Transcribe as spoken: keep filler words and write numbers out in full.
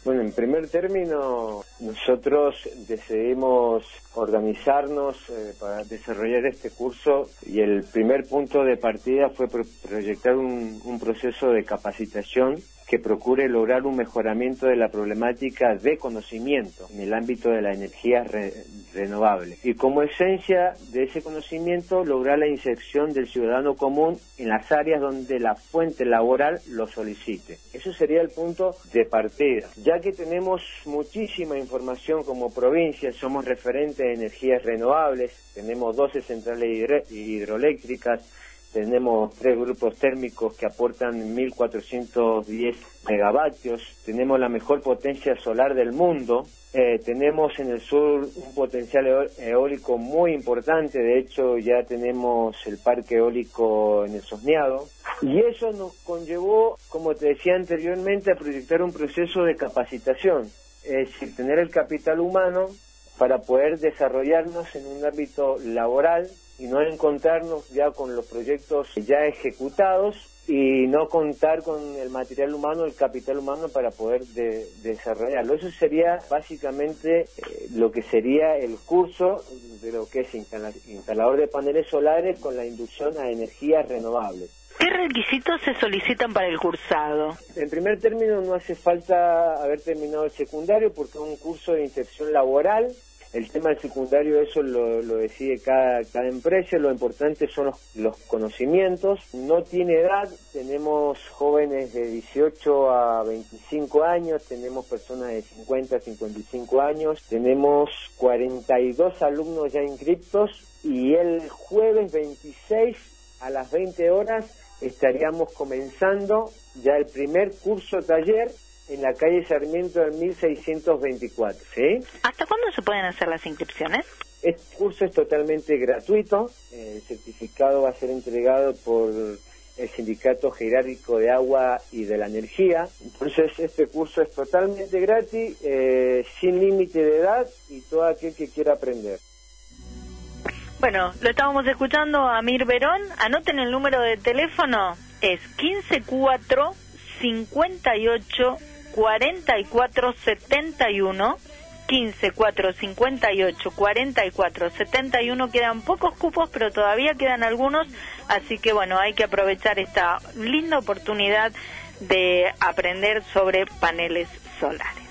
Bueno, en primer término, nosotros decidimos organizarnos eh, para desarrollar este curso y el primer punto de partida fue pro proyectar un, un proceso de capacitación que procure lograr un mejoramiento de la problemática de conocimiento en el ámbito de la energía re renovable. Y como esencia de ese conocimiento, lograr la inserción del ciudadano común en las áreas donde la fuente laboral lo solicite. Eso sería el punto de partida. Ya que tenemos muchísima información como provincia, somos referentes de energías renovables, tenemos doce centrales hidroeléctricas, tenemos tres grupos térmicos que aportan mil cuatrocientos diez megavatios, tenemos la mejor potencia solar del mundo, eh, tenemos en el sur un potencial eólico muy importante, de hecho ya tenemos el parque eólico en el Sosneado, y eso nos conllevó, como te decía anteriormente, a proyectar un proceso de capacitación, es decir, tener el capital humano para poder desarrollarnos en un ámbito laboral y no encontrarnos ya con los proyectos ya ejecutados y no contar con el material humano, el capital humano para poder de, desarrollarlo. Eso sería básicamente eh, lo que sería el curso de lo que es instala, instalador de paneles solares con la inducción a energías renovables. ¿Qué requisitos se solicitan para el cursado? En primer término, no hace falta haber terminado el secundario porque es un curso de inserción laboral. El tema del secundario, eso lo, lo decide cada, cada empresa, lo importante son los, los conocimientos. No tiene edad, tenemos jóvenes de dieciocho a veinticinco años, tenemos personas de cincuenta a cincuenta y cinco años, tenemos cuarenta y dos alumnos ya inscriptos y el jueves veintiséis a las veinte horas estaríamos comenzando ya el primer curso taller en la calle Sarmiento del mil seiscientos veinticuatro, ¿sí? ¿Hasta cuándo se pueden hacer las inscripciones? Este curso es totalmente gratuito, el certificado va a ser entregado por el Sindicato Jerárquico de Agua y de la Energía, entonces este curso es totalmente gratis, eh, sin límite de edad y todo aquel que quiera aprender. Bueno, lo estábamos escuchando a Amir Verón, anoten el número de teléfono, es quince cuatro cincuenta y ocho cuarenta y cuatro setenta y uno, quince cuatro cincuenta y ocho cuarenta y cuatro setenta y uno, quedan pocos cupos pero todavía quedan algunos, así que bueno, hay que aprovechar esta linda oportunidad de aprender sobre paneles solares.